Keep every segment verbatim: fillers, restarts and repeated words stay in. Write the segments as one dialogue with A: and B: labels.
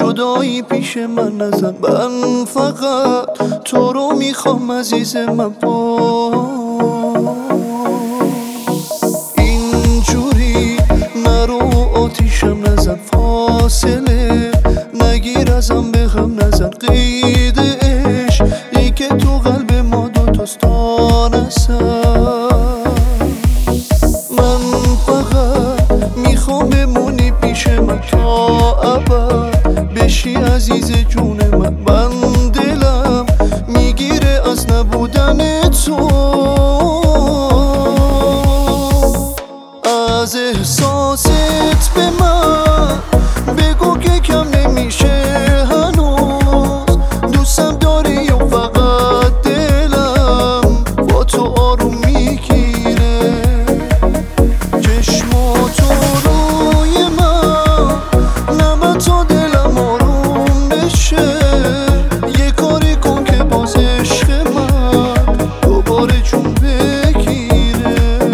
A: جدایی پیش من نزن. من فقط تو رو میخوام عزیز من با اینجوری نرو آتیشم نزن، فاصله نگیر ازم به هم نزن. قید عشقی که تو قلب ما دوتاست تا نزن. من فقط میخوام بمونی پیش من تا ابد، بشی عزیز جون من. من دلم میگیره از نبودن تو، از احساست به من بگو که کم نمیشه هنوز. دوستم داری و فقط دلم با تو آروم میگیره. چشماتو روی من نمه تا دلم آروم بشه. یه کاری کن که باز عشق من دوباره جون بگیره.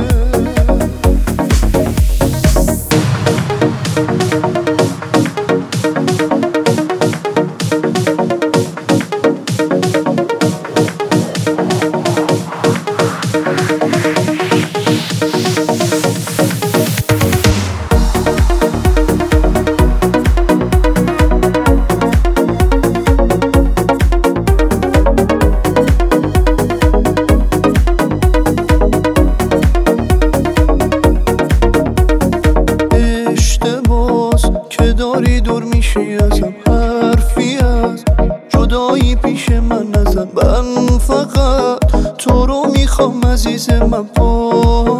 A: که داری دور میشی ازم، حرفی از جدایی پیش من نزن. من فقط تو رو میخوام عزیز من با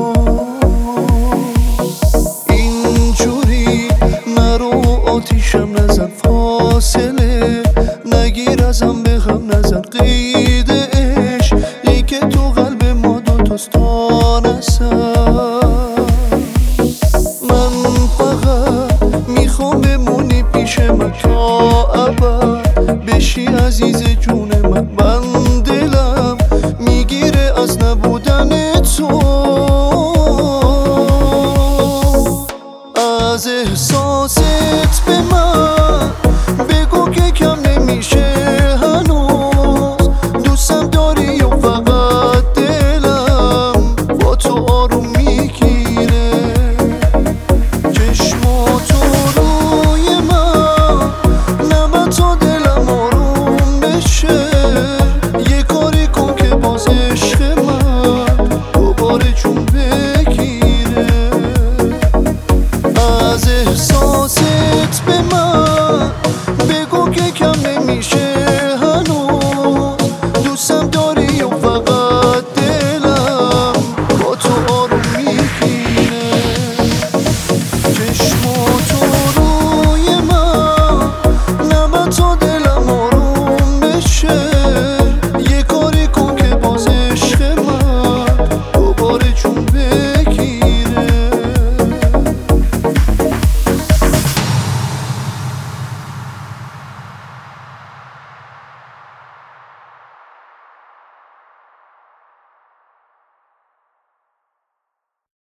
A: اینجوری نرو آتیشم نزن، فاصله نگیر ازم به هم نزن. قید عشقی که تو قلب ما دوتاست تا نزن. من فقط میخوام بمونی پیش من تا ابد،